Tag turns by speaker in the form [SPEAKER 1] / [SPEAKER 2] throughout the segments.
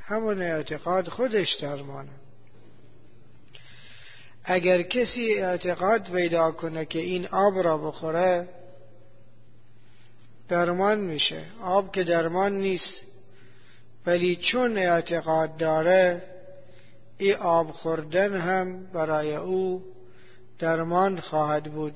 [SPEAKER 1] همون اعتقاد خودش درمانه. اگر کسی اعتقاد پیدا کنه که این آب را بخوره درمان میشه، آب که درمان نیست، ولی چون اعتقاد داره این آب خوردن هم برای او درمان خواهد بود.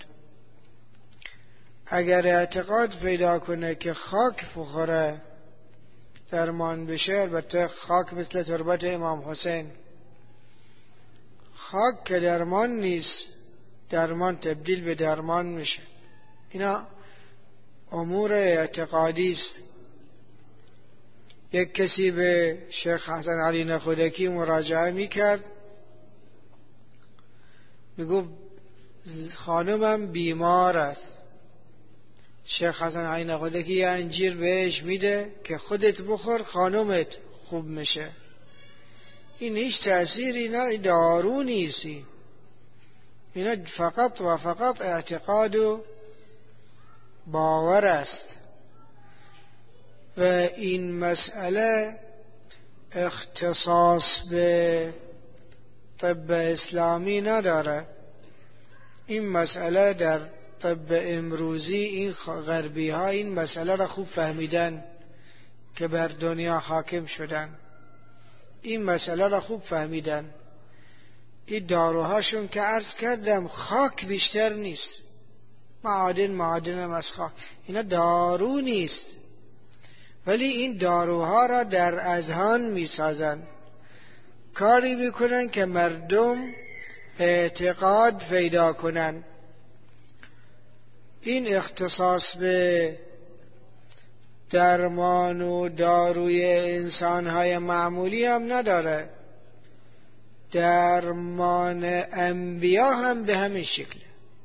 [SPEAKER 1] اگر اعتقاد پیدا کنه که خاک بخوره درمان بشه، البته خاک مثل تربت امام حسین، خاک که درمان نیست، درمان تبدیل به درمان میشه. اینا امور اعتقادی است. یک کسی به شیخ حسن علی نخودکی مراجعه میکرد، میگفت خانمم بیمار است. شیخ حسن علی نخودکی یه انجیر بهش میده که خودت بخور خانمت خوب میشه. این هیچ تأثیری نه، دارو نیست. اینا فقط و فقط اعتقاد و باور است. و این مسئله اختصاص به طب اسلامی نداره. این مسئله در طب امروزی این غربی ها این مسئله را خوب فهمیدن که بر دنیا حاکم شدن. این مسئله را خوب فهمیدن. این داروهاشون که عرض کردم خاک بیشتر نیست، معادن هم از خاک، اینا دارو نیست، ولی این داروها را در اذهان میسازن، کاری میکنن که مردم اعتقاد پیدا کنن. این اختصاص به درمان و داروی انسانهای معمولی هم نداره. درمان انبیا هم به همین شکل.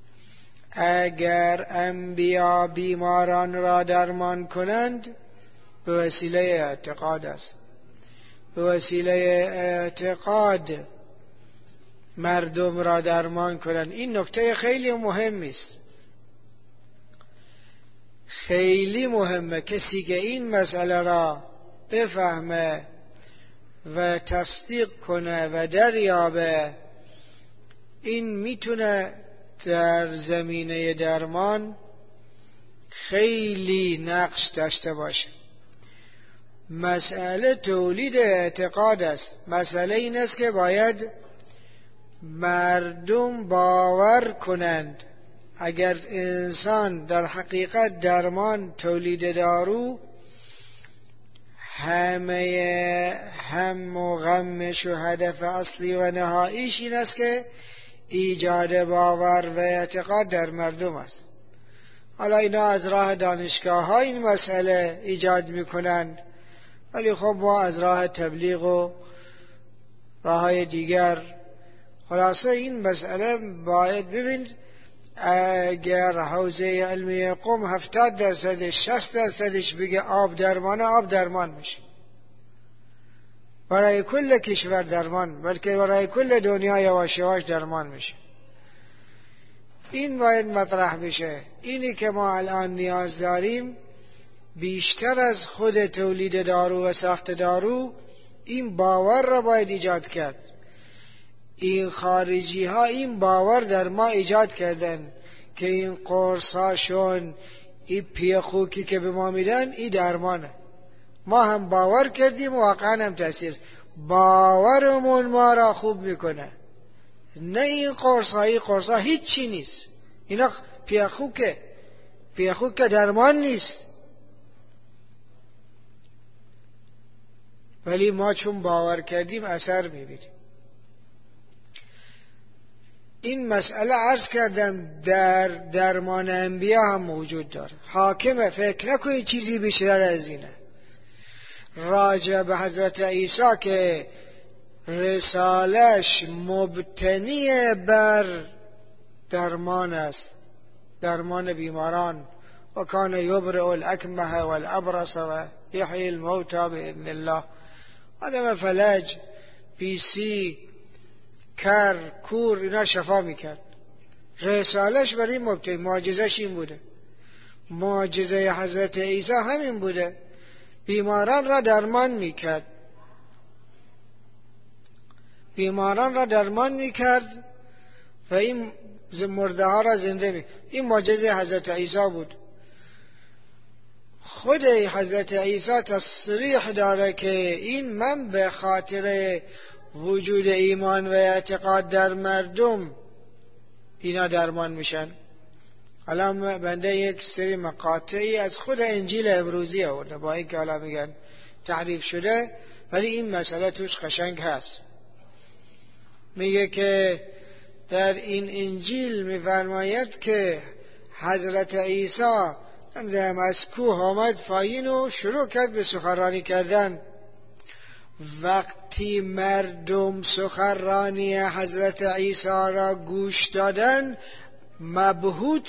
[SPEAKER 1] اگر انبیا بیماران را درمان کنند به وسیله اعتقاد است. به وسیله اعتقاد مردم را درمان کنند. این نکته خیلی مهمی است. خیلی مهمه. کسی که این مسئله را بفهمه و تصدیق کنه و دریابه، این میتونه در زمینه درمان خیلی نقش داشته باشه. مسئله تولید اعتقاد است. مسئله این است که باید مردم باور کنند. اگر انسان در حقیقت درمان تولید دارو، همه هم و غمش و هدف اصلی و نهاییش این است که ایجاد باور و اعتقاد در مردم است. حالا اینا از راه دانشگاه ها این مسئله ایجاد میکنند، ولی خب ما از راه تبلیغ و راه های دیگر. خلاصه این مسئله باید ببینید، اگر حوزه علمی قم 70%، 60% بگه آب درمانه، آب درمان میشه. برای کل کشور درمان، بلکه برای کل دنیا یواش یواش درمان میشه. این باید مطرح بشه. اینی که ما الان نیاز داریم بیشتر از خود تولید دارو و ساخت دارو، این باور را باید ایجاد کرد. این خارجی ها این باور در ما ایجاد کردن که این قرص هاشون، این پیخوکی که به ما میدن، این درمانه. ما هم باور کردیم، واقعا هم تأثیر. باورمون ما را خوب میکنه. نه این قرص ها هیچ چی نیست. اینا پیخوک درمان نیست. ولی ما چون باور کردیم اثر میبینیم. این مسئله عرض کردم در درمان انبیا هم موجود داره. حاکمه. فکر نکنید چیزی بیشتر از اینه. راجع به حضرت عیسی که رسالش مبتنی بر درمان است، درمان بیماران. و کان یبرئ الاکمه والابرص و یحیی الموتى باذن الله. آدم فلج، پیسی، کر، کور، اینا شفا میکرد. رسالش برای مبتنی، معجزش این بوده. معجزه حضرت عیسی همین بوده، بیماران را درمان میکرد. بیماران را درمان میکرد و این مرده ها را زنده می. این معجزه حضرت عیسی بود. خود حضرت عیسی تصریح داره که این من به خاطر وجود ایمان و اعتقاد در مردم اینا درمان میشن. حالا بنده یک سری مقاطعی از خود انجیل امروزی آورده، با اینکه حالا میگن تحریف شده، ولی این مسئله توش قشنگ هست. میگه که در این انجیل میفرماید که حضرت عیسی از کوه آمد پایین و شروع کرد به سخنرانی کردن. وقتی مردم سخنرانی حضرت عیسی را گوش دادن مبهوت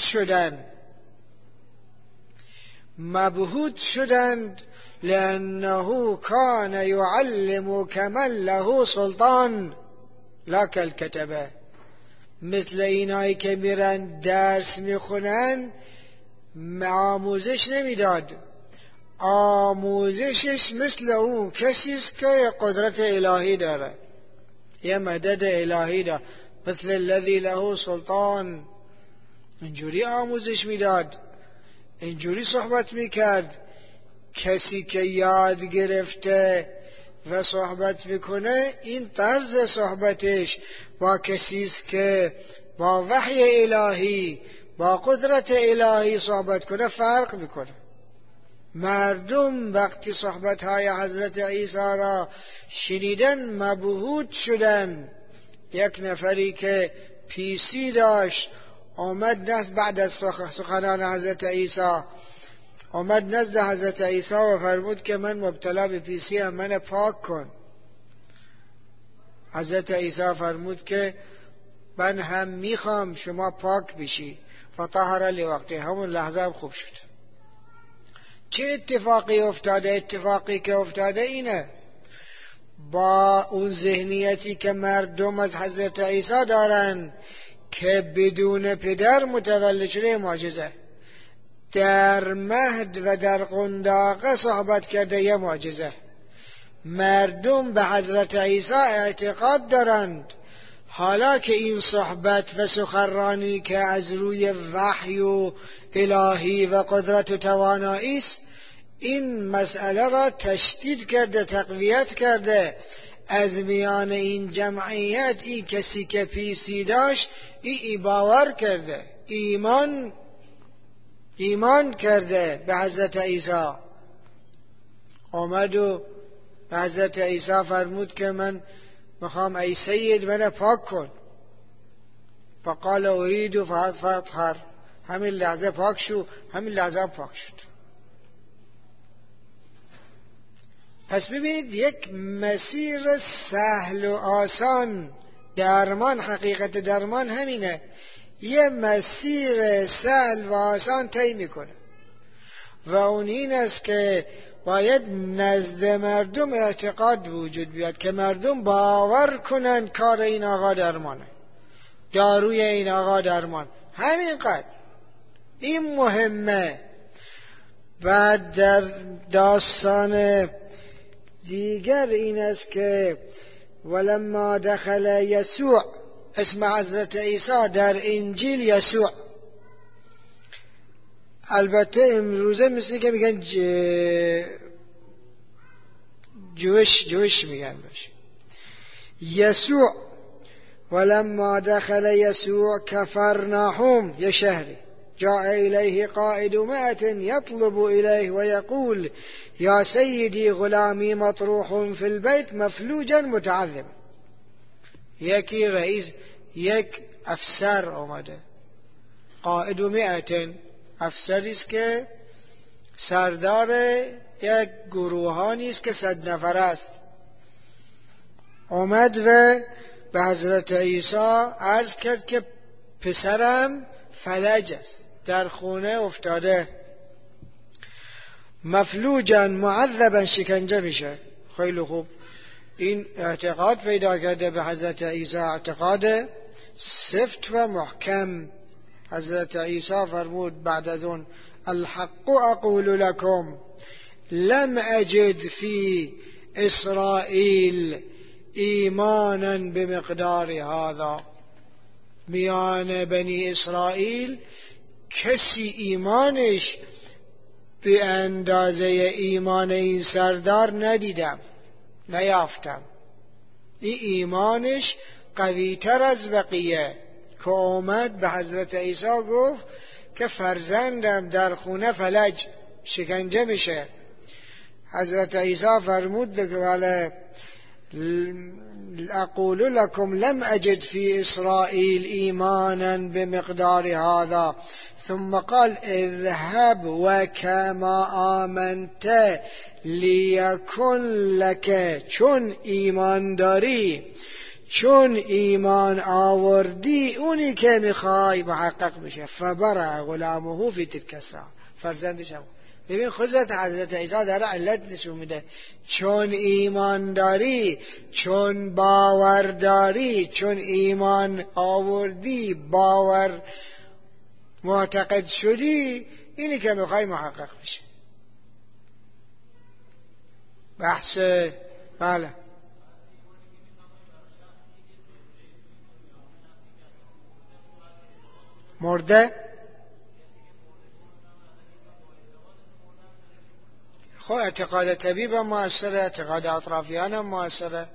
[SPEAKER 1] شدند لأنه كان يعلم كمن له سلطان لا كالكتبه. مثل اینایی که میرن درس میخونن آموزش نمیداد، آموزشش مثل اون کسیست که قدرت الهی داره، یه مدد الهی داره، مثل الذی له سلطان. اینجوری آموزش میداد، اینجوری صحبت میکرد. کسی که یاد گرفته و صحبت میکنه این طرز صحبتش با کسیست که با وحی الهی با قدرت الهی صحبت کنه فرق میکنه. مردم وقتی صحبتهای حضرت عیسی را شنیدن مبهوت شدن. یک نفری که پیسی داشت آمد نزد بعد از سخنان حضرت عیسی آمد نزد حضرت عیسی و فرمود که من مبتلا به پیسی ام، من پاک کن. حضرت عیسی فرمود که من هم میخوام شما پاک بشی. فطهر لوقتی، همون لحظه هم خوب شد. چه اتفاقی افتاده؟ اتفاقی که افتاده اینه، با اون ذهنیتی که مردم از حضرت عیسی دارن که بدون پدر متولد شده، معجزه. در مهد و در قنداقه صحبت کرده، یه معجزه. مردم به حضرت عیسی اعتقاد دارند. حالا که این صحبت و سخنرانی که از روی وحی و الهی و قدرت و توانایی است، این مسئله را تشدید کرده، تقویت کرده. از میان این جمعیت این کسی که پیسی داشت این باور کرده، ایمان کرده به حضرت عیسی. آمد و به حضرت عیسی فرمود که من میخوام ای سید من پاک کن. فقال اريد فاطهر. همین لحظه پاک شو، همین لحظه هم پاک شد. پس ببینید یک مسیر سهل و آسان درمان، حقیقت درمان همینه، یه مسیر سهل و آسان طی میکنه و اون این است که باید نزد مردم اعتقاد وجود بیاد که مردم باور کنن کار این آقا درمانه، داروی این آقا درمان، همینقدر این مهمه. بعد در داستان دیگر این است که ولما دخل یسوع، اسم حضرت عیسی در انجیل یسوع. البته امروزه مثل که میگن جوش میگن باشه. یسوع ولما دخل یسوع کفرناهم، یه شهری، جاء الیه قائد مئة یطلب الیه و یقول یا سیدی غلامی مطروح فی البیت مفلوجا متعذبا. یکی رئیس، یک افسر آمده، قائد مئة، افسری است که سردار یک گروهانی است که 100 نفر است. آمد و به حضرت عیسی عرض کرد که پسرم فلج است، در خونه افتاده، مفلوجا معذبا، شکنجه میشه. خیلی خوب، این اعتقاد پیدا کرده به حضرت عیسی، اعتقاد سفت و محکم. حضرت عیسی فرمود بعد از اون الحق اقول لكم لم اجد في اسرائیل ایمانا بمقدار هذا. میان بنی اسرائیل کسی ایمانش به اندازه ایمان این سردار ندیدم، نیافتم. این ایمانش قوی تر از بقیه که اومد به حضرت عیسی گفت که فرزندم در خونه فلج شکنجه میشه. حضرت عیسی فرمود که اقول لكم لم اجد في اسرائيل ایمانا بمقدار هذا. ثم قال اذهب وكما آمنت لیکن لك. چون ایمان داری، چون ایمان آوردی، اونی که میخوای محقق میشه. فبرع غلامه فی تلک الساعه. فرزندش هم ببین خودت حضرت عیسی داره علت نشون میده. چون ایمان داری، چون باور داری، چون ایمان آوردی، باور معتقد شدی، اینی که میخوای محقق بشه. بحث بله مرده. خب اعتقاد طبیب هم مؤثره، اعتقاد اطرافیان هم مؤثره.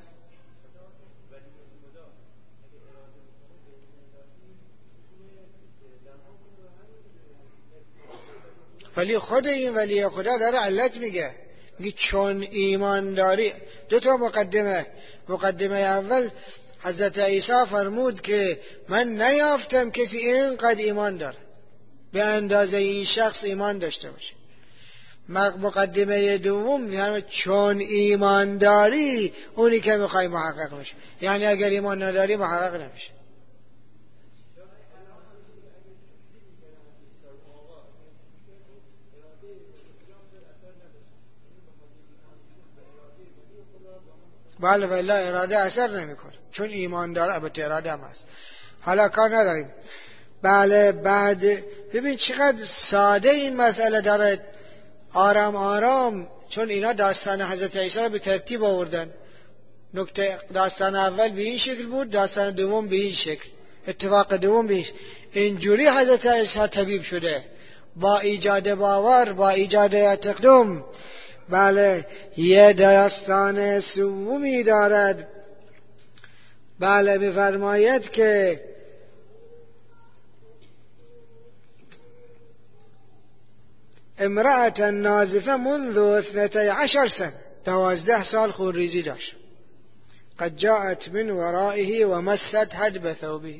[SPEAKER 1] ولی خود این ولی خدا داره علت میگه چون ایمان داری. دو تا مقدمه اول حضرت عیسی فرمود که من نیافتم کسی اینقدر ایمان داره به اندازه این شخص ایمان داشته باشه. مقدمه دوم میگه چون ایمان داری، اونی که میخوای محقق بشه. یعنی اگر ایمان نداری محقق نمیشه. بله والله اراده اثر نمیکنه، چون ایمان داره. البته اراده هم هست، حالا کار نداریم. بله بعد ببین چقدر ساده این مسئله داره، آرام آرام. چون اینا داستان حضرت عیسی رو به ترتیب آوردن. نکته داستان اول به این شکل بود، داستان دوم به این شکل، اتفاق دوم به این شکل. اینجوری حضرت عیسی طبیب شده، با ایجاد باور، با ایجاد اعتقاد. بله یه داستان سومی دارد. بله می‌فرماید که امرأة نازفه منذ 12 سنه، 12 سال خونریزی داشت. قد جاءت من ورائه و مست هدب ثوبه.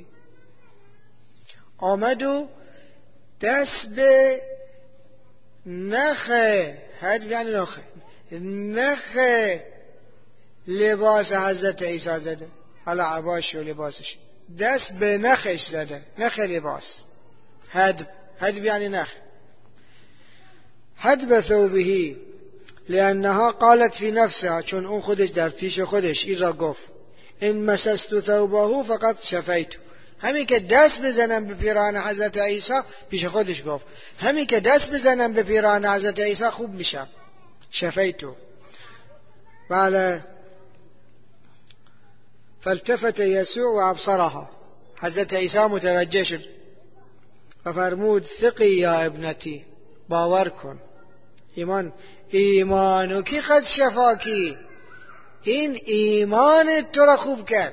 [SPEAKER 1] آمد و دست به نخ، هدب یعنی نخ لباس حضرت عیسی زده. حالا عباش و لباسش، دست به نخش زده، نخ لباس. هدب یعنی نخ. هدب ثوبه لأنها قالت في نفسها، چون اون خودش در پیش خودش این را گفت این مسست ثوبه فقط شفیت. همین که دست بزنم به پیراهن حضرت عیسی، پیش خودش گفت همین که دست بزنم به پیراهن حضرت عیسی خوب میشم، شفیتو. بله فالتفت یسوع و ابصرها. حضرت عیسی متوجه شد و فرمود ثقی یا ابنتی، باور کن. ایمانو کی قد شفاکی، این ایمان تو را خوب کرد.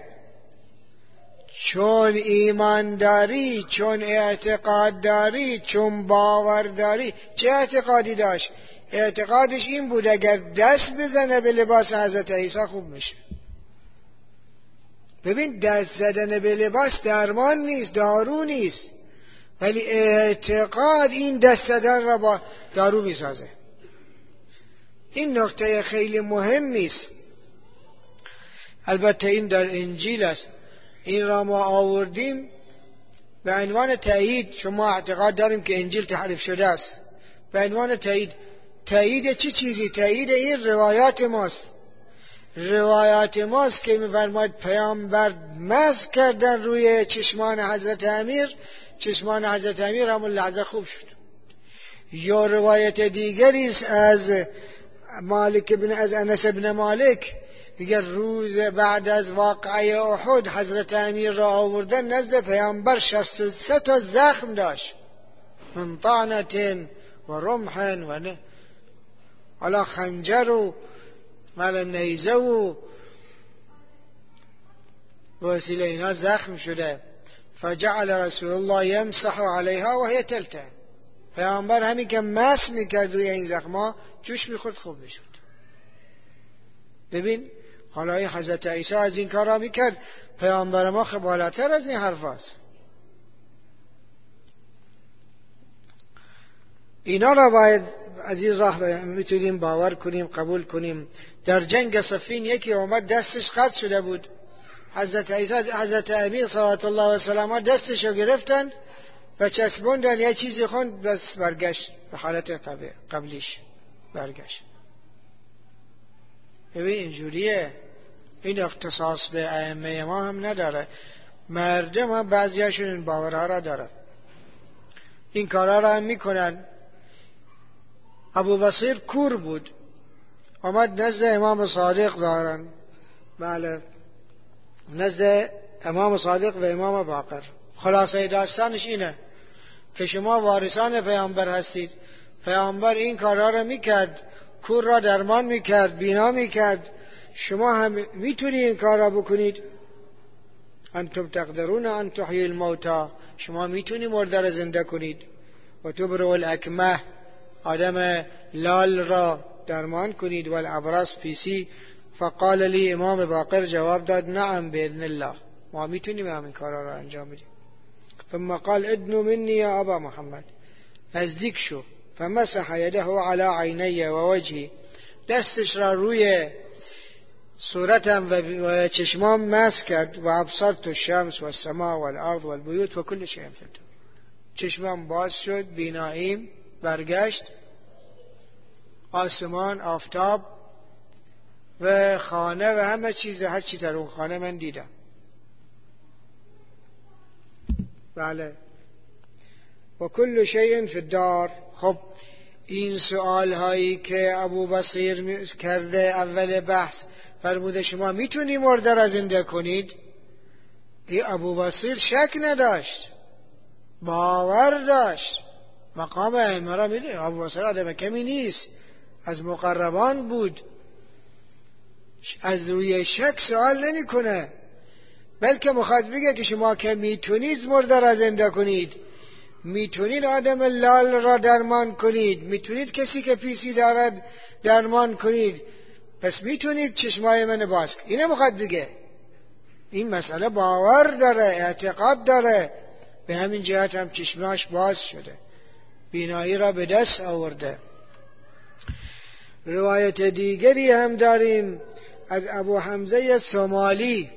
[SPEAKER 1] چون ایمان داری، چون اعتقاد داری، چون باور داری. چه اعتقادی داشت؟ اعتقادش این بود اگر دست بزنه به لباس حضرت عیسی خوب میشه. ببین دست زدن به لباس درمان نیست، دارو نیست، ولی اعتقاد این دست زدن را با دارو میسازه. این نکته خیلی مهمی است. البته این در انجیل است، این را ما آوردیم به عنوان تایید. شما اعتقاد داریم که انجیل تحریف شده است، به عنوان تایید. تایید چه چیزی؟ تایید این روایات ماست. روایات ماست که می‌فرماید پیامبر مسح کردن روی چشمان حضرت امیر، چشمان حضرت امیر همون لحظه خوب شد. یا روایت دیگری است از انس بن مالک میگه روز بعد از واقعه احد حضرت امیر را آوردن نزد پیامبر 63 تا زخم داشت، من طعنة و رمح و علا خنجر و مال نیزه و وسیله اینا زخم شده. فجعل رسول الله یمسح علیها و هی تلته، پیامبر همین که مس میکرد روی این زخما جوش میخورد خوب میشد. ببین حالا این حضرت عیسی از این کارا میکرد، پیامبر ما بالاتر از این حرف هست. اینا را باید از این راه میتونیم باور کنیم، قبول کنیم. در جنگ صفین یکی اومد دستش قطع شده بود، حضرت عیسی حضرت امیر صلوات الله و سلامه دستشو گرفتند و چسبوندن، یه چیزی خوند بس برگشت به حالت قبلیش برگشت. ببین اینجوریه، این اختصاص به ائمه ما هم نداره، مردم هم بعضیاشون این باورها را دارن، این کارها را هم میکنن. ابو بصیر کور بود، آمد نزد امام صادق ظاهرا، بله نزد امام صادق و امام باقر. خلاصه داستانش اینه که شما وارثان پیامبر هستید، پیامبر این کارها را میکرد، کور را درمان میکرد، بینا میکرد، شما هم میتونید این کار را بکنید. انتم تقدرون ان تحیی الموتى، شما میتونید مرده را زنده کنید. و تبرئ الاکمه، آدم لال را درمان کنید. و الابرص پیسی. فقال لی امام باقر جواب داد نعم باذن الله، ما میتونیم همین کارا را انجام بدیم. ثم قال ادنو منی یا ابا محمد، نزدیک شو. فمسح یده علی عینی و وجهی، دستش را روی صورتم و چشمام مس کرد. و ابصرت الشمس و السماء و الارض و البیوت و کل شیء فی الدنیا، چشمم باز شد، بیناییم برگشت، آسمان، آفتاب و خانه و همه چیز، هر چی در اون خانه من دیدم. بله. و کل شیء فی الدار. خب این سوال هایی که ابو بصیر کرده اول بحث، فرموده شما میتونی مرده را زنده کنید، این ابو بصیر شک نداشت، باور داشت، مقام ائمه را میدونی. ابو بصیر آدم کمی نیست، از مقربان بود، از روی شک سوال نمی کنه، بلکه مخاطب بگه که شما که میتونید مرده را زنده کنید، میتونید آدم لال را درمان کنید، میتونید کسی که پیسی دارد درمان کنید، پس میتونید چشمای من باز کنید. اینه مخاطب بگه. این مسئله باور داره، اعتقاد داره، به همین جهت هم چشماش باز شده، بینایی را به دست آورده. روایت دیگری هم داریم از ابو حمزه سومالی،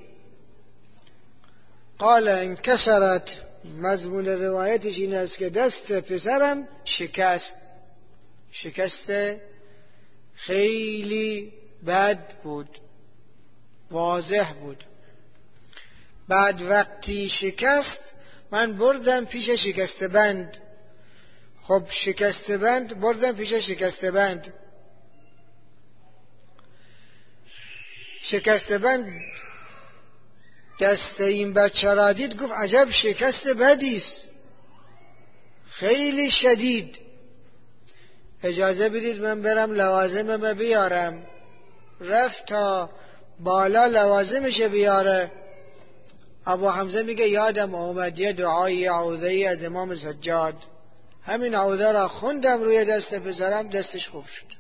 [SPEAKER 1] قال انکسرت، مضمون روایتش این است که دست پسرم شکست خیلی بد بود، واضح بود. بعد وقتی شکست من بردم پیش شکسته بند. خب شکسته بند بردم پیش شکسته بند. شکسته بند دست این بچه را دید، گفت عجب شکست بدیست، خیلی شدید، اجازه بدید من برم لوازمم بیارم. رفت تا بالا لوازمش بیاره. ابو حمزه میگه یادم اومد یه دعای عوضه‌ای از امام سجاد، همین عوضه را خوندم روی دست پسرم، دستش خوب شد.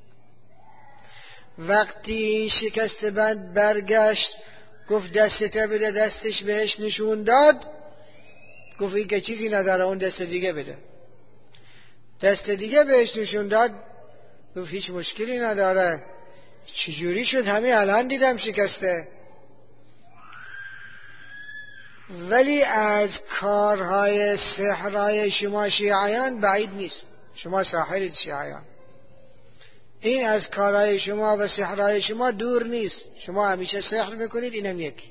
[SPEAKER 1] وقتی این شکست بند برگشت، گفت دستت بده، دستش بهش نشون داد، گفت این که چیزی نداره، اون دست دیگه بده. دست دیگه بهش نشون داد، گفت هیچ مشکلی نداره. چجوری شد؟ همین الان دیدم شکسته. ولی از کارهای سحرهای شما شیعیان بعید نیست، شما ساحرید شیعیان، این از کارهای شما و سحرهای شما دور نیست، شما همیشه سحر میکنید، اینم یکی.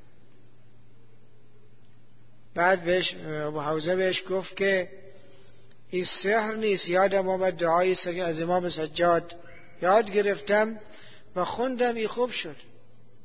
[SPEAKER 1] بعد بهش ابو حوزه بهش گفت که این سحر نیست، یادم آمد دعای از امام سجاد یاد گرفتم و خوندم، این خوب شد.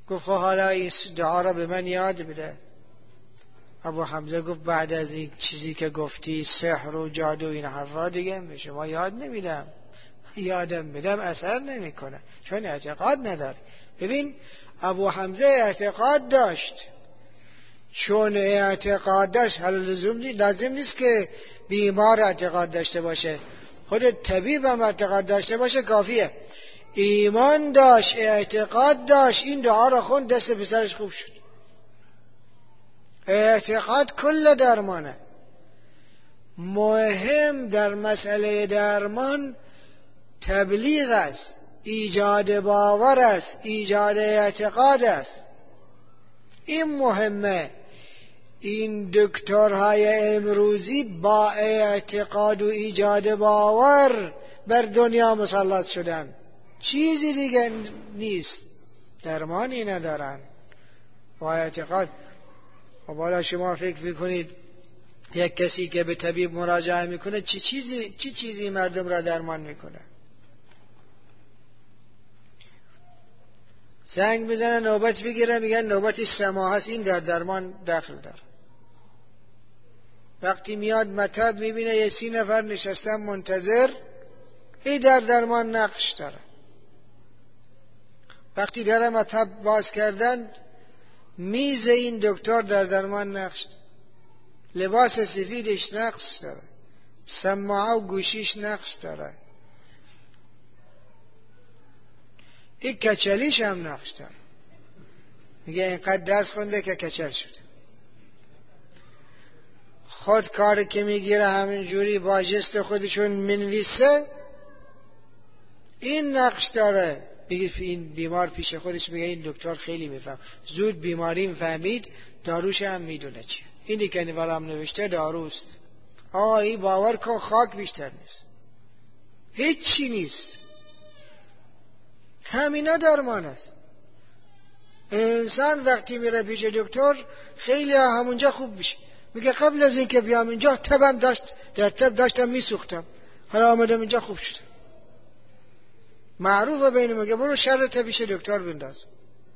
[SPEAKER 1] گفت حالا این دعا را به من یاد بده. ابو حمزه گفت بعد از این چیزی که گفتی سحر و جادو این حرفا دیگه به شما یاد نمیدم. یادم بدم اثر نمیکنه چون اعتقاد نداره. ببین ابو حمزه اعتقاد داشت، چون اعتقاد داشت لازم نیست که بیمار اعتقاد داشته باشه، خود طبیب هم اعتقاد داشته باشه کافیه. ایمان داشت، اعتقاد داشت، این دعا را خوند، دست پسرش خوب شد. اعتقاد کل درمانه. مهم در مسئله درمان تبلیغ است، ایجاد باور است، ایجاد اعتقاد است. این مهمه. این دکترهای امروزی با اعتقاد و ایجاد باور بر دنیا مسلط شدن، چیزی دیگه نیست، درمانی ندارن با اعتقاد. و بالا شما فکر میکنید یک کسی که به طبیب مراجعه میکنه چی چیزی مردم را درمان میکنه؟ زنگ بزنه نوبت بگیره میگن نوبتش سما هست، این در درمان داخل داره. وقتی میاد مطب میبینه یه 30 نفر نشستن منتظر، این در درمان نقش داره. وقتی در مطب باز کردن میز این دکتر در درمان نقش داره. لباس سفیدش نقش داره، سماعه و گوشیش نقش داره، این کچلیش هم نقش داره. میگه اینقدر درس خونده که کچل شده. خود کاری که میگیره همینجوری با جست خودشون منویسه، این نقش داره. بگید این بیمار پیش خودش میگه این دکتر خیلی میفهم، زود بیماریم فهمید، داروش هم میدونه چیه. اینی که نوالم نوشته داروست. این باور کن خاک بیشتر نیست، هیچی نیست. همینا درمان است. انسان وقتی میره پیش دکتر خیلی همونجا خوب میشه. میگه قبل از این که بیام اینجا تبم داشت، در تب داشتم میسوختم، حالا آمدم اینجا خوب شدم. معروفه بین میگه برو شرط پیش دکتر بنداز.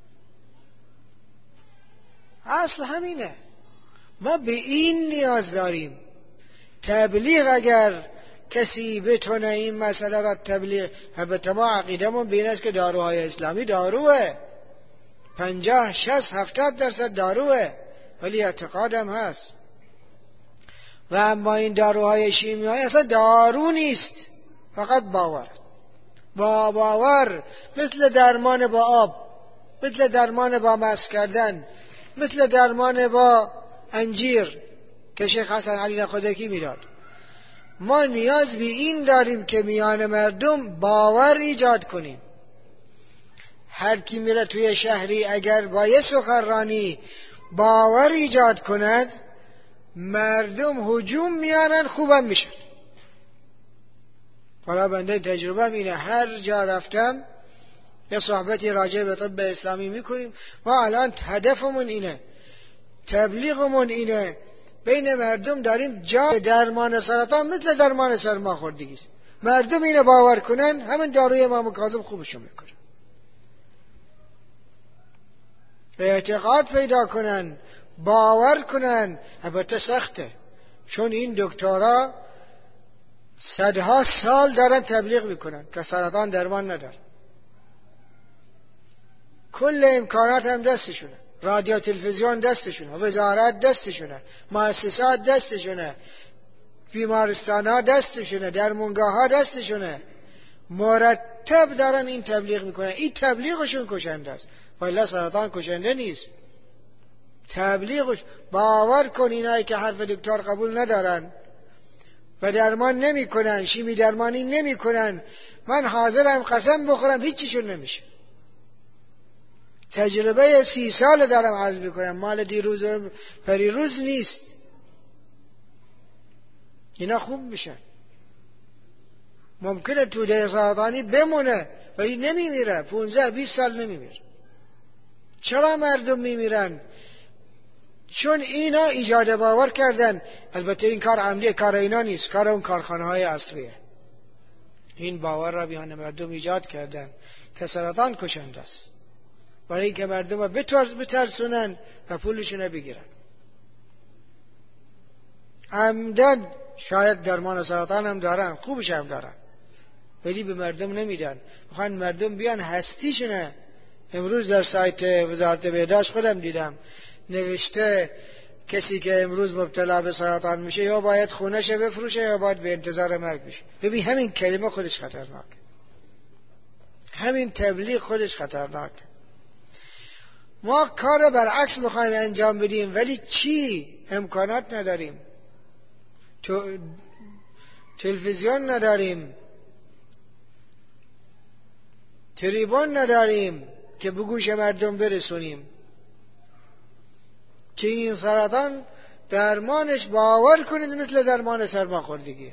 [SPEAKER 1] اصل همینه. ما به این نیاز داریم. تبلیغ اگر کسی بتونه این مسئله را تبلیغ، البته ما عقیدمون به این است که داروهای اسلامی داروه، 50 60 70% داروه، ولی اعتقادم هست. و اما این داروهای شیمیایی اصلا دارو نیست، فقط باور. با باور، مثل درمان با آب، مثل درمان با مس کردن، مثل درمان با انجیر که شیخ حسن علی نخودکی میداد. ما نیاز به این داریم که میان مردم باور ایجاد کنیم. هر کی میره توی شهری اگر با یه سخنرانی باور ایجاد کند، مردم هجوم میارن، خوبم میشن. حالا بنده تجربه اینه، هر جا رفتم یه صحبتی راجع به طب اسلامی میکنیم. ما الان هدفمون اینه، تبلیغمون اینه، بین مردم داریم جا درمان سرطان مثل درمان سرماخوردگی. مردم اینو باور کنن، همین داروی امام کاظم خوبشون میکنه. اعتقاد پیدا کنن، باور کنن. البته سخته، چون این دکترها صدها سال دارن تبلیغ میکنن که سرطان درمان نداره. کل امکانات هم دستشونه، رادیو تلویزیون دستشونه، وزارت دستشونه، مؤسسات دستشونه، بیمارستان ها دستشونه، درمانگاه ها دستشونه. مرتب دارن این تبلیغ میکنن. این تبلیغشون کشنده است، ولی سرطان کشنده نیست. تبلیغش، باور کن اینایی که حرف دکتر قبول ندارن و درمان نمی کنن، شیمی درمانی نمی کنن، من حاضرم قسم بخورم هیچیشون نمیشه. تجربه 30 سال دارم عرض میکنم، مال دیروز و پریروز نیست. اینا خوب میشن. ممکنه توده سرطانی بمونه ولی نمیمیره، 15-20 سال نمیمیره. چرا مردم میمیرن؟ چون اینا ایجاد باور کردن. البته این کار عملی، کار اینا نیست، کار اون کارخانه های اصلیه. این باور را بیان مردم ایجاد کردن که سرطان کشنده است. برای اینکه مردم رو بترسونن و پولشون رو بگیرن. عمدن شاید درمان سرطان هم دارن، خوبش هم دارن، ولی به مردم نمیدن. میخوان مردم بیان هستیشونه. امروز در سایت وزارت بهداشت خودم دیدم نوشته کسی که امروز مبتلا به سرطان میشه یا باید خونش بفروشه یا باید به انتظار مرگ بشه. ببین همین کلمه خودش خطرناک، همین تبلیغ خودش خطرناک. ما کار برعکس میخوایم انجام بدیم ولی چی؟ امکانات نداریم، تلویزیون نداریم، تریبون نداریم که به گوش مردم برسونیم که این سرطان درمانش باور کنید مثل درمان سرماخوردگیه.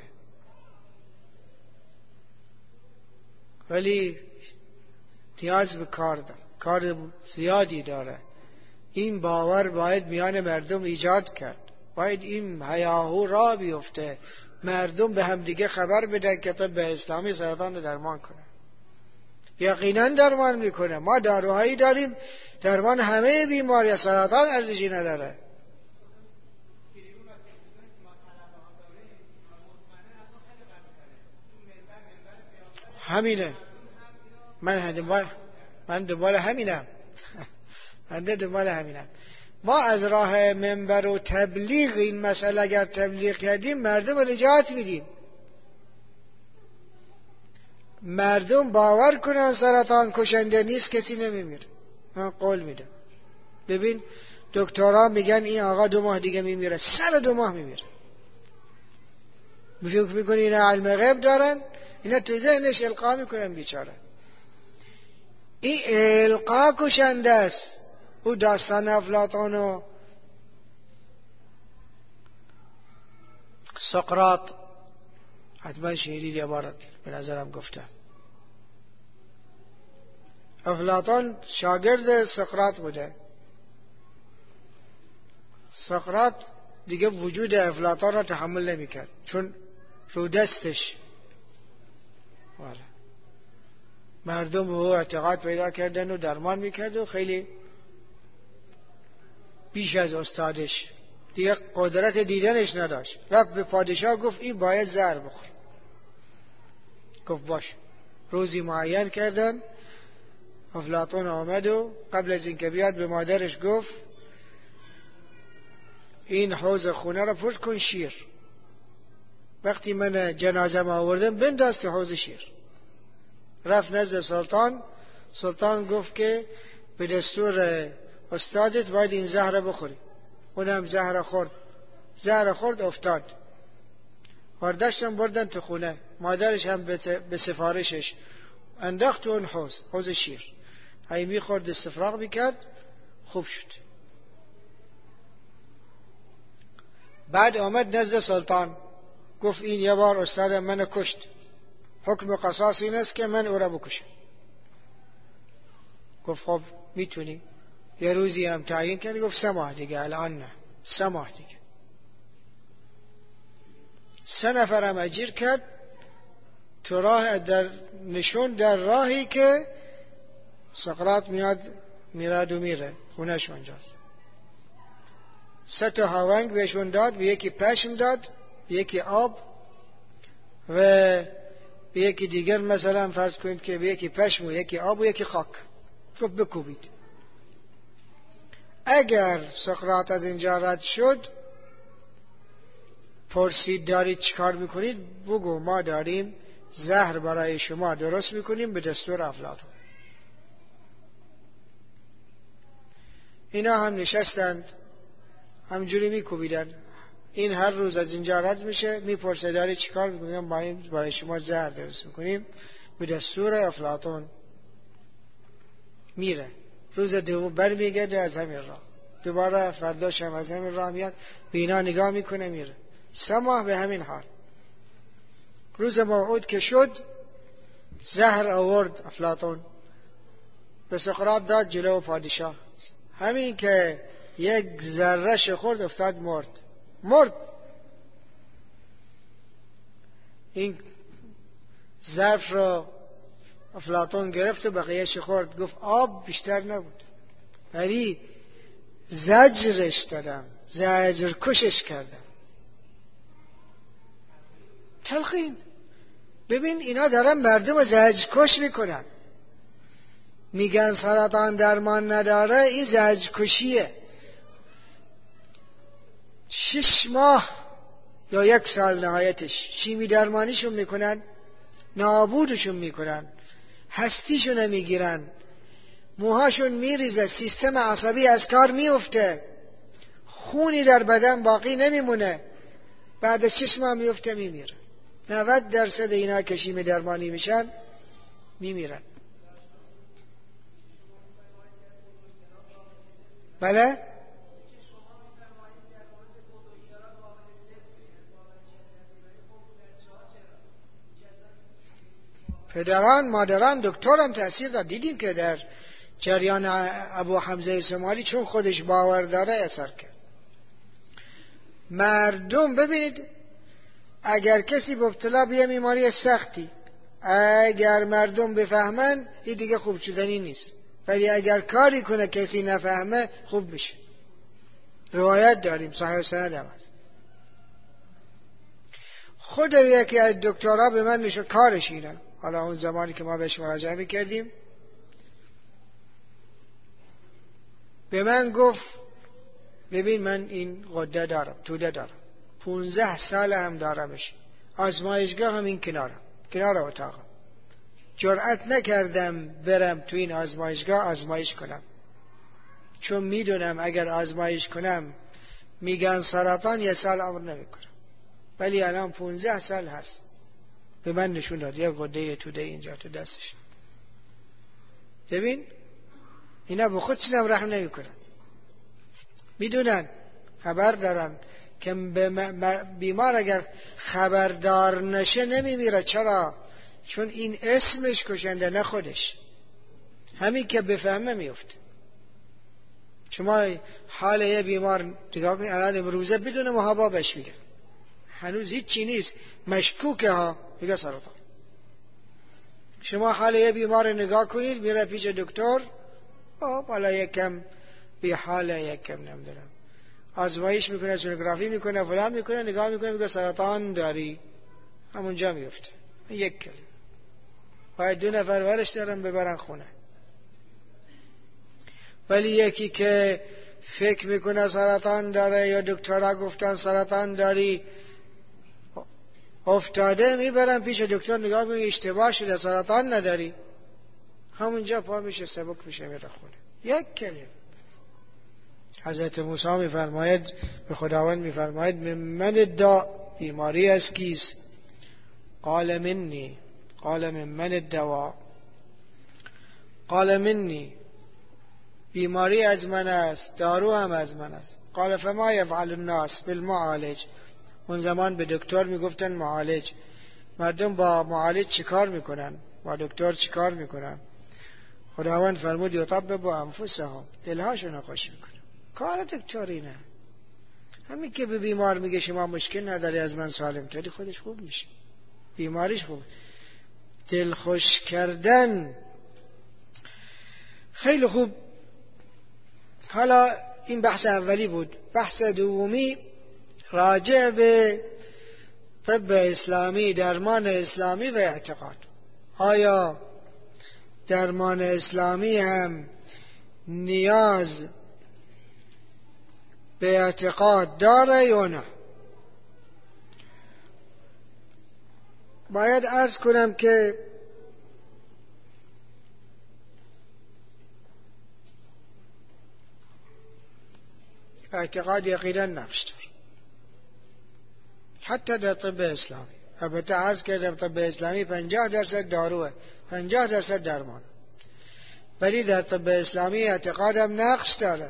[SPEAKER 1] ولی نیاز به کار زیادی داره. این باور باید میان مردم ایجاد کرد، باید این هیاهو را بیفته، مردم به هم دیگه خبر بدن که طب اسلامی سرطان رو درمان کنه. یقینا درمان میکنه. ما داروهایی داریم درمان همه بیماری سرطان ارزشی نداره. همینه. من دنبال همینم. ما از راه منبر و تبلیغ این مسئله اگر تبلیغ کردیم مردم رو نجات میدیم. مردم باور کنن سرطان کشنده نیست، کسی نمیمیره. من قول میدم. ببین دکترها میگن این آقا 2 ماه دیگه میمیره، سر 2 ماه میمیره. فکر میکنی اینا علم غیب دارن؟ اینا تو ذهنش القا میکنن بیچاره. این القا کشنده است. او داستان افلاطون و سقراط حتما شنیدید، یه بار به نظرم گفتم. افلاطون شاگرد سقراط بوده. سقراط دیگه وجود افلاطون را تحمل نمی‌کرد چون رو دستش مردم به او اعتقاد پیدا کردن و درمان میکرد و خیلی بیش از استادش دیگه قدرت دیدنش نداشت. رفت به پادشاه گفت این باید زهر بخور. گفت باش. روزی معین کردن. افلاطون آمد و قبل از اینکه بیاد به مادرش گفت این حوض خونه را پر کن شیر. وقتی من جنازه آوردم بنداز تو حوض شیر. رفت نزد سلطان. سلطان گفت که به دستور استادت باید این زهر بخوری. اونم زهر خورد افتاد. برداشتن بردن تو خونه. مادرش هم به سفارشش انداخت تو اون حوض شیر. هی میخورد استفراغ میکرد، خوب شد. بعد آمد نزد سلطان گفت این یه بار استادم من کشت، حکم قصاص این است که من او را بکشم. گفت خب میتونی. یه روزی هم تعیین کردی. گفت 3 ماه دیگه. الان نه، 3 ماه دیگه. 3 نفرم اجیر کرد تو راه در راهی که سقراط میاد و میره خونش اونجاست. 3 تا هاونگ بهشون داد، به یکی پشم داد، به یکی آب و به یکی دیگر مثلا فرض کنید که به یکی پشم و یکی آب و یکی خاک. گفت بکوبید. اگر سقراط از اینجا رد شد پرسید دارید چیکار میکنید؟ بگو ما داریم زهر برای شما درست میکنیم به دستور افلاطون. اینا هم نشستند همجوری میکوبیدن. این هر روز از اینجا رد میشه، میپرسه داری چیکار میکنیم؟ برای شما زهر درست میکنیم به دستور افلاطون. میره. روز دوم برمیگرده از همین راه. دوباره فرداش هم از همین راه میاد، به اینا نگاه میکنه میره. 3 ماه به همین حال. روز موعود که شد زهر آورد افلاطون به سقراط داد جلو پادشاه. همین که یک ذره‌اش خورد افتاد مرد. این ظرف را افلاطون گرفت و بقیه‌اش خورد. گفت آب بیشتر نبود. ولی زجرش دادم، زجر کشش کردم. تلقین. ببین اینا دارن مردم رو زجر کش میکنن. میگن سرطان درمان نداره، این زجر کشیه. 6 ماه یا 1 سال نهایتش شیمی درمانیشون میکنن، نابودشون میکنن، هستیشون میگیرن، موهاشون میریزه، سیستم عصبی از کار میفته، خونی در بدن باقی نمیمونه، بعد 6 ماه میفته میمیره. 90% اینا که شیمی درمانی میشن میمیرن. بله؟ پدران مادران دکتران تأثیر داد. دیدیم که در جریان ابو حمزه شمالی چون خودش باور داره اثر کرد. مردم ببینید، اگر کسی مبتلا به بیماری سختی، اگر مردم بفهمن این دیگه خوب شدنی نیست، ولی اگر کاری کنه کسی نفهمه خوب میشه. روایت داریم، صحیح سند هم هست. خود یکی از دکترها به من نشون کارش اینه، حالا اون زمانی که ما بهش مراجعه میکردیم، به من گفت ببین من این غده دارم، توده دارم، 15 سال هم دارمش، آزمایشگاه هم این کنار اتاقم، جرأت نکردم برم تو این آزمایشگاه آزمایش کنم، چون میدونم اگر آزمایش کنم میگن سرطان 1 سال عمر نمیکنم، ولی الان 15 سال هست. به من نشون داد یه غده توده اینجا تو دستش. ببین اینا به خودشون رحم نمیکنن، میدونن، خبر دارن که بیمار اگر خبردار نشه نمیمیره. چرا؟ چون این اسمش کشنده، نه خودش. همین که بفهمه میفته. شما حال یه بیمار نگاه کنید، الان امروزه بدون محابا بهش میگن، هنوز هیچ چی نیست، مشکوکه ها، میگه سرطان. شما حال یه بیمار نگاه کنید، میره پیش دکتر، بالا یکم بی حاله، یکم نمیدونم، آزمایش میکنه، سونوگرافی میکنه، فلان میکنه، نگاه میکنه، میگه سرطان داری، همونجا میفته. یک کلمه باید 2 نفر ورش دارن ببرن خونه. ولی یکی که فکر میکنه سرطان داره یا دکترها گفتن سرطان داری، افتاده، میبرن پیش دکتر، نگاه میکنه اشتباه شده، سرطان نداری، همونجا پا میشه، سبک میشه، میره خونه. یک کلمه. حضرت موسی میفرماید، به خداوند میفرماید من ادعا، بیماری از کیست؟ قال منی، قال من الدوا، قال منی، بیماری از من است، دارو هم از من است. قال فما یفعل الناس بالمعالج، اون زمان به دکتر میگفتن معالج. مردم با معالج چیکار میکنن؟ با دکتر چیکار میکنن؟ خداوند فرمود یطبب انفسهم، دلهاشون خوش میکنه. کار دکتر اینه. همین که به بیمار میگه شما مشکل نداری، از من سالم تری، خودش خوب میشه، بیماریش خوب. دل خوش کردن خیلی خوب. حالا این بحث اولی بود. بحث دومی راجع به طب اسلامی، درمان اسلامی و اعتقاد. آیا درمان اسلامی هم نیاز به اعتقاد داره یا نه؟ باید عرض کنم که اعتقاد یقینا نقش داره، حتی در طب اسلامی. البته عرض کردم طب اسلامی 50% داروه، 50% درمان، ولی در طب اسلامی اعتقاد هم نقش داره.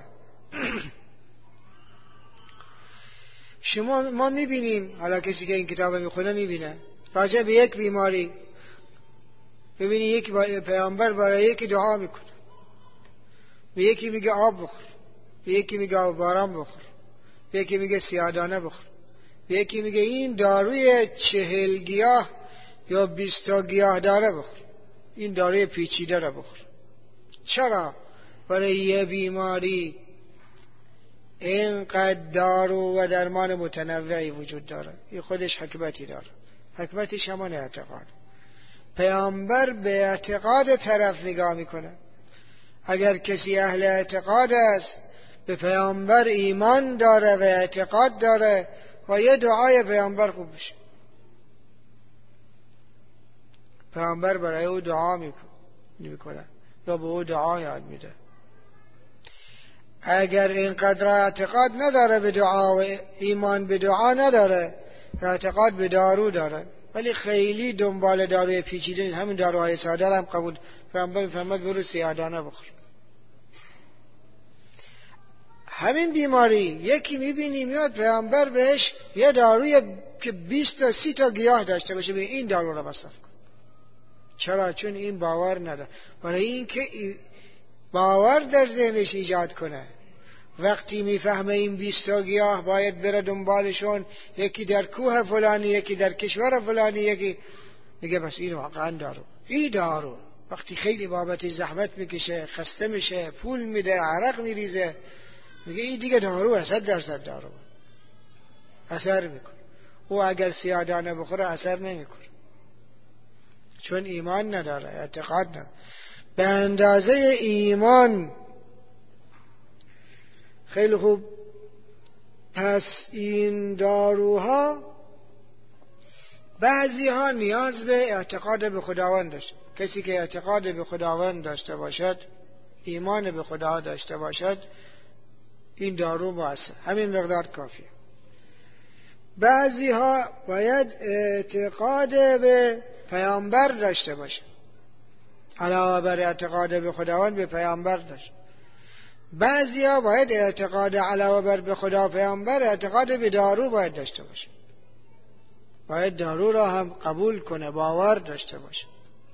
[SPEAKER 1] ما میبینیم، حالا کسی که این کتاب میخونه میبینه، راجع به یک بیماری ببینی یک پیامبر برای یکی دعا میکنه، به یکی میگه آب بخور، به یکی میگه آب باران بخور، به یکی میگه سیاه‌دانه بخور، به یکی میگه این داروی 40 گیاه یا 20 گیاه داره بخور، این داروی پیچیده را بخور. چرا؟ برای یه بیماری اینقدر دارو و درمان متنوعی وجود داره. این خودش حکمتی داره. حکمتش همان اعتقاد. پیامبر به اعتقاد طرف نگاه میکنه. اگر کسی اهل اعتقاد است، به پیامبر ایمان داره و اعتقاد داره و یه دعای پیامبر خوب بشه، پیامبر برای او دعا میکنه یا به او دعا یاد میده. اگر اینقدر اعتقاد نداره به دعا و ایمان به دعا نداره، اعتقاد به دارو داره، ولی خیلی دنبال داروی پیچیده نیست، همین داروهای ساده هم قبول. پیامبر فرمود برو سیاه‌دانه بخور. همین بیماری یکی میبینی میاد پیامبر بهش یه داروی که 20 تا 30 تا گیاه داشته باشه، به این دارو رو مصرف کن. چرا؟ چون این باور نداره. برای این که باور در ذهنش ایجاد کنه. وقتی میفهمه این 20 تا گیاه باید بره دنبالشون، یکی در کوه فلانی، یکی در کشور فلانی، یکی میگه بس این واقعا دارو. این دارو وقتی خیلی بابت زحمت میکشه، خسته میشه، پول میده، عرق میریزه، میگه این دیگه دارو 100% دارو اثر میکنه. او اگر سیاه‌دانه بخوره اثر نمیکنه، چون ایمان نداره، اعتقاد نداره. به اندازه ایمان. خیلی خوب. پس این داروها بعضی ها نیاز به اعتقاد به خداوند داشت. کسی که اعتقاد به خداوند داشته باشد، ایمان به خدا داشته باشد، این دارو مؤثر، همین مقدار کافیه. بعضی ها باید اعتقاد به پیامبر داشته باشه، علاوه بر اعتقاد به خداوند به پیامبر داشته. بعضی ها باید اعتقاد علاوه بر به خدا و پیامبر، اعتقاد به دارو باید داشته باشه، باید دارو را هم قبول کنه، باور داشته باشه.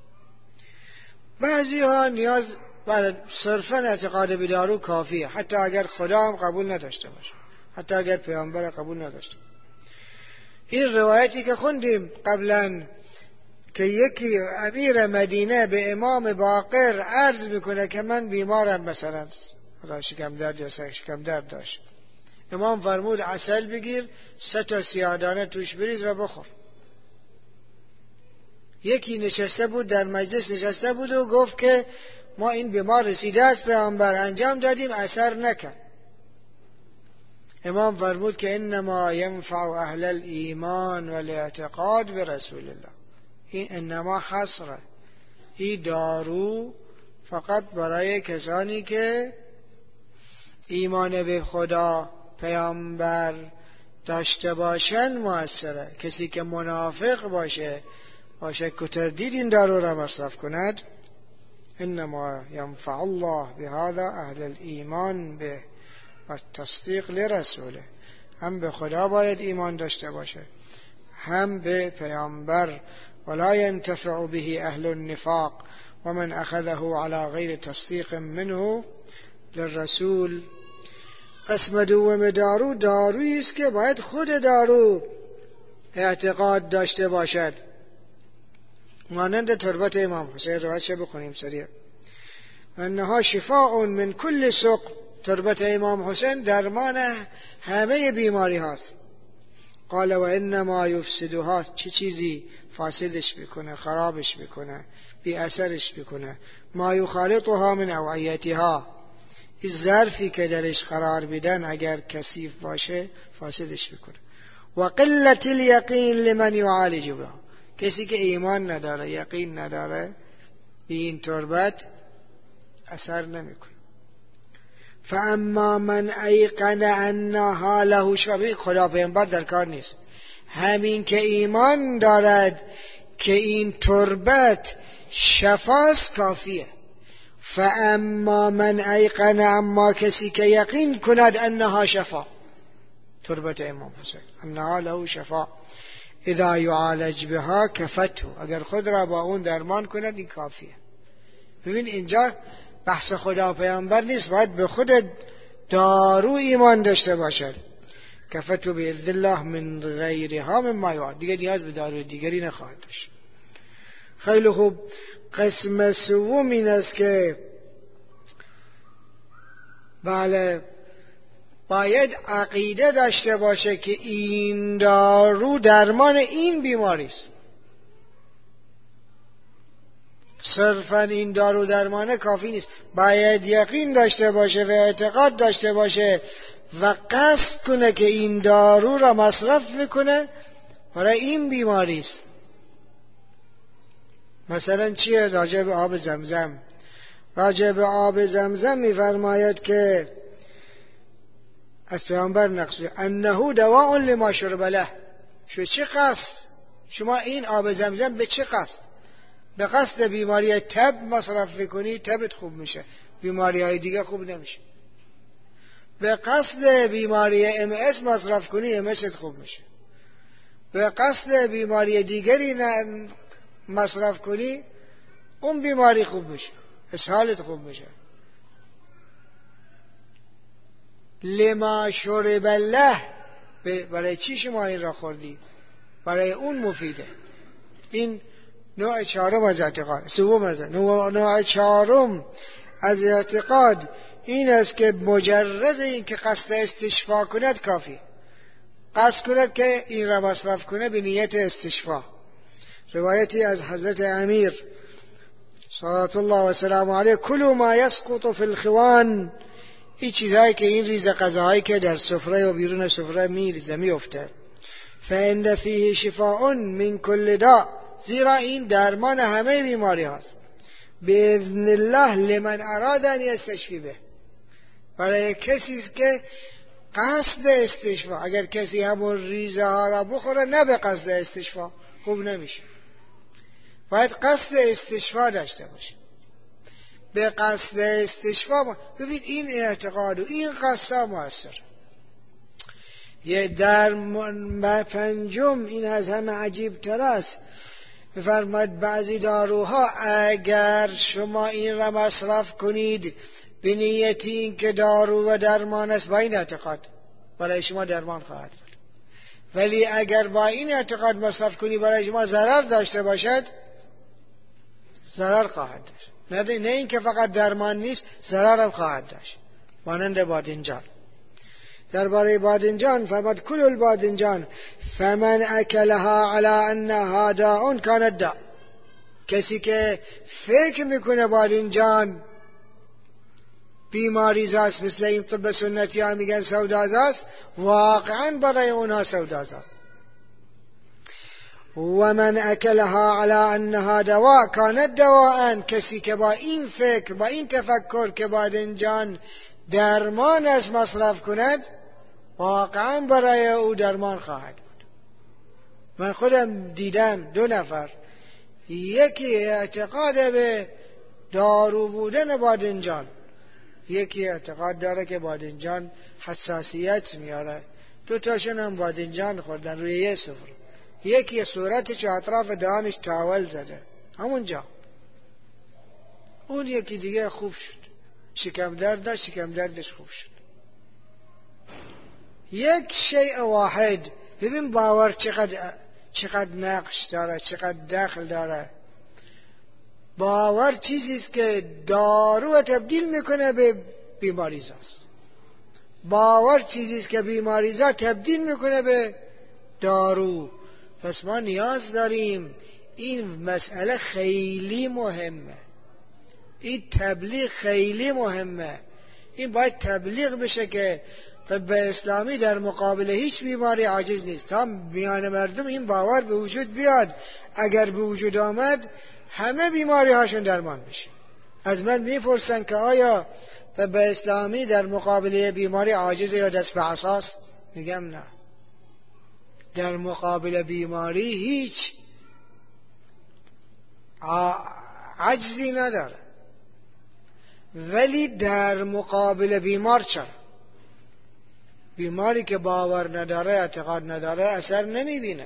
[SPEAKER 1] بعضی ها نیاز برای صرفا اعتقاد به دارو کافیه، حتی اگر خدا هم قبول نداشته باشه، حتی اگر پیامبر قبول نداشته. این روایتی که خوندیم قبلا که یکی امیر مدینه به امام باقر عرض میکنه که من بیمارم، مثلا شکم درد یا شکم درد داشت. امام فرمود عسل بگیر، 3 تا سیاه‌دانه توش بریز و بخور. یکی نشسته بود در مجلس، نشسته بود و گفت که ما این بیمار رسیده از پیامبر، انجام دادیم اثر نکرد. امام فرمود که انما ينفع اهل الایمان والاعتقاد برسول الله. این انما حصره، این دارو فقط برای کسانی که ایمان به خدا پیامبر داشته باشن مؤثره. کسی که منافق باشه با شک و تردید این دارو را مصرف کند، انما ينفع الله بهذا اهل الایمان به و تصدیق لرسوله. هم به خدا باید ایمان داشته باشه، هم به پیامبر. ولا ينتفع به اهل النفاق ومن اخذه على غیر تصدیق منه للرسول. قسم دوم دارو، دارویی است که باید خود دارو اعتقاد داشته باشد، مانند تربت امام حسین. روایتش بخونیم سریع. انها شفاء من كل سقم. تربت امام حسین درمان همه بیماری هاست. قال و انما یفسدها، چه چیزی فاسدش بکنه، خرابش بکنه، بی اثرش بکنه، ما یخالطها من اوعیتها، این ظرفی که درش قرار بدن اگر کثیف باشه فاسدش بکنه. و قلت الیقین لمن یعالج بها، کسی که ایمان نداره، یقین نداره، به این تربت اثر نمیکنه. فاما من ایقن انها له شفاء، خدا پیامبر در کار نیست، همین که ایمان دارد که این تربت شفاست کافیه. فاما من ایقن، اما کسی که یقین کند انها شفا، تربت امام حسین انها له شفا، اذا یعالج بها کفته، اگر خود را با اون درمان کند این کافیه. ببین اینجا بحث خدا پیامبر نیست، باید به خود دارو ایمان داشته باشد. کفته باذن الله من غیرها مما یعالج، دیگه نیاز به دارو دیگری نخواهد داشت. خیلی خوب. قسم سوم این است که بله، باید عقیده داشته باشه که این دارو درمان این بیماری است. صرفاً این دارو درمانه کافی نیست، باید یقین داشته باشه و اعتقاد داشته باشه و قصد کنه که این دارو را مصرف میکنه برای این بیماری است. مثلا چیه؟ راجع به آب زمزم. راجع به آب زمزم میفرماید که از پیامبر نقل انه دواء لما شرب له. چه قصد شما این آب زمزم به چه قصد؟ به قصد بیماری تب مصرف میکنی، تبت خوب میشه، بیماری های دیگه خوب نمیشه. به قصد بیماری MS مصرف کنی، MS خوب میشه. به قصد بیماری دیگری مصرف کنی، اون بیماری خوب میشه، اسهالت خوب میشه. لما شرب له، برای چی شما این را خوردی؟ برای اون مفیده. این نوع چهارم از اعتقاد. نوع چهارم از اعتقاد این است که مجرد این که قصد استشفا کند کافی. قصد کند که این را مصرف کنه به نیت استشفا. روایتی از حضرت امیر صلوات الله و سلام علیه: کلوا ما یسقط فی الخوان. این چیزهایی که این ریزه غذاهایی که در سفره و بیرون سفره میریزه میفته. فإن فیه شفاء من کل داء، زیرا این درمان همه بیماری هاست. باذن الله لمن اراد ان یستشفی به، برای کسی است که قصد استشفا. اگر کسی همون ریزه ها را بخوره نه به قصد استشفا، خوب نمیشه. باید قصد استشفا داشته باشه. به قصد استشفا ببین این اعتقاد و این قصد موثر. یه در پنجم این از همه عجیب تر است. می‌فرماید بعضی داروها اگر شما این را مصرف کنید به نیت این که دارو و درمان است، با این اعتقاد برای شما درمان خواهد بود. ولی اگر با این اعتقاد مصرف کنی برای شما ضرر داشته باشد، ضرر خواهد داشت. نه این که فقط درمان نیست، ضرر هم خواهد داشت. مانند بادنجان. درباره بادنجان فرمود: کل البادنجان فمن اکلها علی انها داء کانت داء. کسی که فکر میکنه بادنجان بیماری است، مثل این طب سنتی ها میگن سودازاست، واقعا برای اونها سودازاست. و من اکلها علی انها دواء کانت دواء. کسی که با این فکر، با این تفکر که بادنجان درمان است مصرف کند، واقعا برای او درمان خواهد بود. من خودم دیدم 2 نفر، یکی اعتقاد به دارو بودن بادنجان، یکی اعتقاد داره که بادنجان حساسیت میاره. 2 تاشون هم بادنجان خوردن روی یه سفره. یکی صورتش اطراف دهانش تاول زده همونجا، اون یکی دیگه خوب شد. شکم درد داشت، شکم دردش خوب شد. یک شیء واحد. ببین باور چقدر نقش داره، چقدر دخل داره. باور چیزی است که دارو تبدیل میکنه به بیماریزا. باور چیزی است که بیماریزا تبدیل میکنه به دارو. پس ما نیاز داریم، این مسئله خیلی مهمه، این تبلیغ خیلی مهمه. این باید تبلیغ بشه که طب اسلامی در مقابل هیچ بیماری عاجز نیست. تا میان مردم این باور به وجود بیاد، اگر به وجود آمد همه بیماری هاشون درمان بشه. از من میپرسن که آیا طب اسلامی در مقابل بیماری عاجز یا دست به عصاست؟ میگم نه. در مقابل بیماری هیچ عجزی نداره، ولی در مقابل بیمار چرا؟ بیماری که باور نداره، اعتقاد نداره، اثر نمیبینه.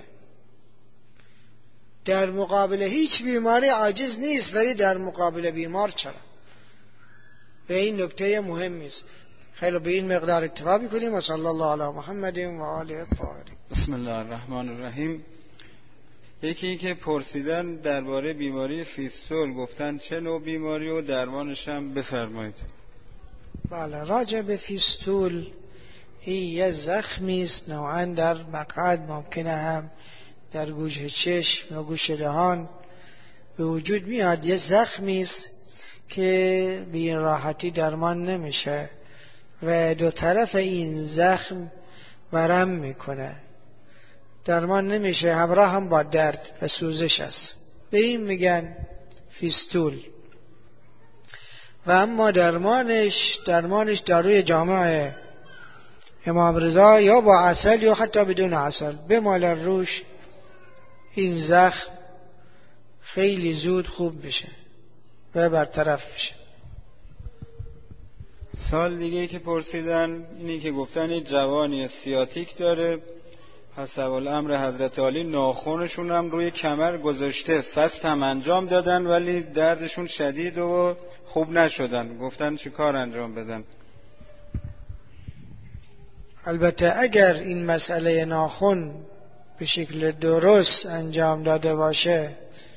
[SPEAKER 1] در مقابل هیچ بیماری عاجز نیست، ولی در مقابل بیمار چرا؟ و این نکته مهمی است. خیلی به این مقدار اکتفا می‌کنیم. و صلی الله علی محمد و آله الطاهرین.
[SPEAKER 2] بسم الله الرحمن الرحیم. یکی که پرسیدن درباره بیماری فیستول، گفتن چه نوع بیماری و درمانش هم بفرمایید.
[SPEAKER 1] بله، راجع به فیستول، این یه زخمی است نوعاً در مقعد، ممکنه هم در گوشه چشم یا گوشه دهان به وجود میاد. یه زخمی است که به این راحتی درمان نمیشه و دو طرف این زخم ورم میکنه، درمان نمیشه، همراه هم با درد و سوزش است. به این میگن فیستول. و اما درمانش داروی جامع امام رضا، یا با عسل یا حتی بدون عسل، بمالن روش، این زخم خیلی زود خوب بشه و برطرف بشه.
[SPEAKER 2] سال دیگه که پرسیدن اینی که گفتن یه جوانی سیاتیک داره، حسب الامر حضرت علی ناخنشون هم روی کمر گذاشته، فست هم انجام دادن ولی دردشون شدید و خوب نشدن، گفتن چی کار انجام بدن؟
[SPEAKER 1] البته اگر این مسئله ناخن به شکل درست انجام داده باشه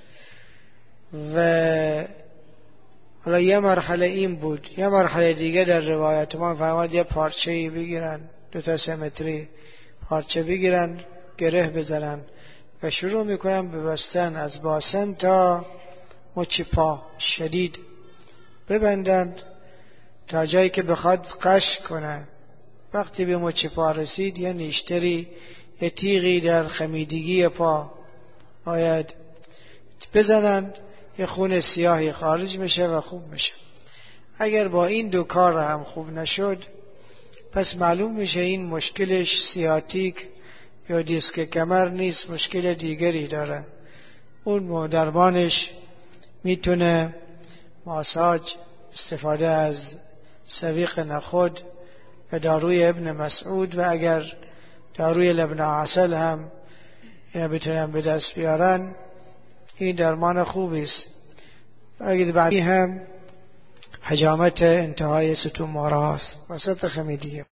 [SPEAKER 1] و حالا یه مرحله این بود، یه مرحله دیگه در روایت ما فرمود یه پارچه‌ای بگیرن، 2 سمتری پارچه بگیرن، گره بزنن و شروع میکنن به بستن از باسن تا مچ پا، شدید ببندند تا جایی که بخواد قش کنه. وقتی به مچ پا رسید یه نیشتری، یه تیغی در خمیدگی پا باید بزنند، یه خون سیاهی خارج میشه و خوب میشه. اگر با این 2 کار هم خوب نشد، پس معلوم میشه این مشکلش سیاتیک یا دیسک کمر نیست، مشکل دیگری داره. اون درمانش میتونه ماساژ، استفاده از سویق نخود و داروی ابن مسعود، و اگر داروی لبن عسل هم اینا بتونن به دست بیارن، این درمان خوبی است. و اگر بعدی هم حجامت انتهای ستون ماره هاست، وسط خمیدگی.